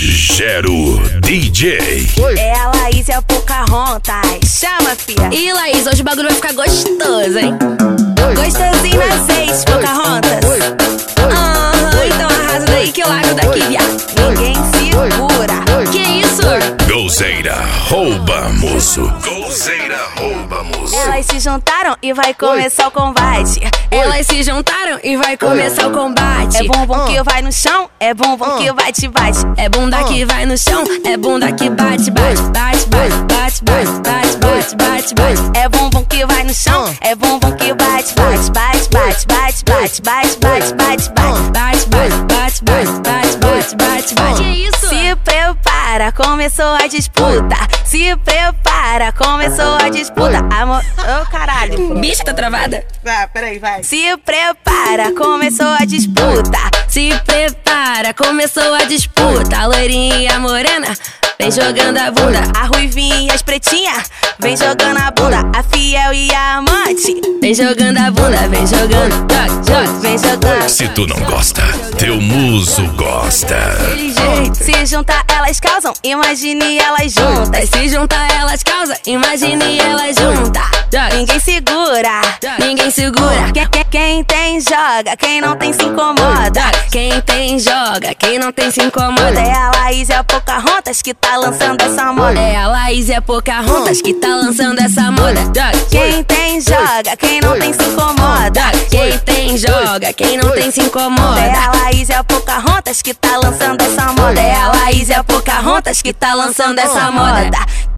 Gero DJ. É a Laís e a Pocahontas. Chama, fia. Ih, Laís, hoje o bagulho vai ficar gostoso, hein? Gostosinho na azeite, Pocahontas. Então arrasa daí que eu largo daqui, viado. Ninguém segura. Que isso? Golzeira rouba moço. Golzeira rouba moço. Elas se juntaram e vai começar o combate. Elas se juntaram e vai começar o combate. É bumbum que vai no chão, é bumbum que bate-bate. É bunda que vai no chão, é bunda que bate, bate, bate, bate, bate, bate, bate, bate, bate, bate. É bumbum que vai no chão, é bumbum que bate, bate, bate, bate, bate, bate, bate, bate, bate, bate, bate, bate, bate, bate, bate, bate, bate. Que isso? Se prepara, começou a disputa. Se prepara, começou a disputa. Amor, ô caralho. Bicha, tá travada? Ah, peraí, vai. Se prepara, começou a disputa. Se prepara, começou a disputa. A loirinha e a morena vem jogando a bunda. A ruivinha e as pretinhas vem jogando a bunda. A fiel e a amante vem jogando a bunda, vem jogando. Joga, joga, vem jogando. Se tu não gosta, teu muso gosta. Daquele jeito. Se juntar elas causam, imagine elas juntas. Se juntar elas causa, imagine elas juntas. Ninguém segura, ninguém segura. Quem tem joga, quem não tem se incomoda. Quem tem joga, quem não tem se incomoda. É a Laís e a Pocahontas que tá lançando essa moda. É a Laís e a Pocahontas que tá lançando essa moda. Quem tem joga, quem não tem se incomoda. Quem tem joga, quem não tem se incomoda. É a Laís e a Pocahontas que tá lançando essa moda. É a Laís e a Pocahontas que tá lançando essa moda.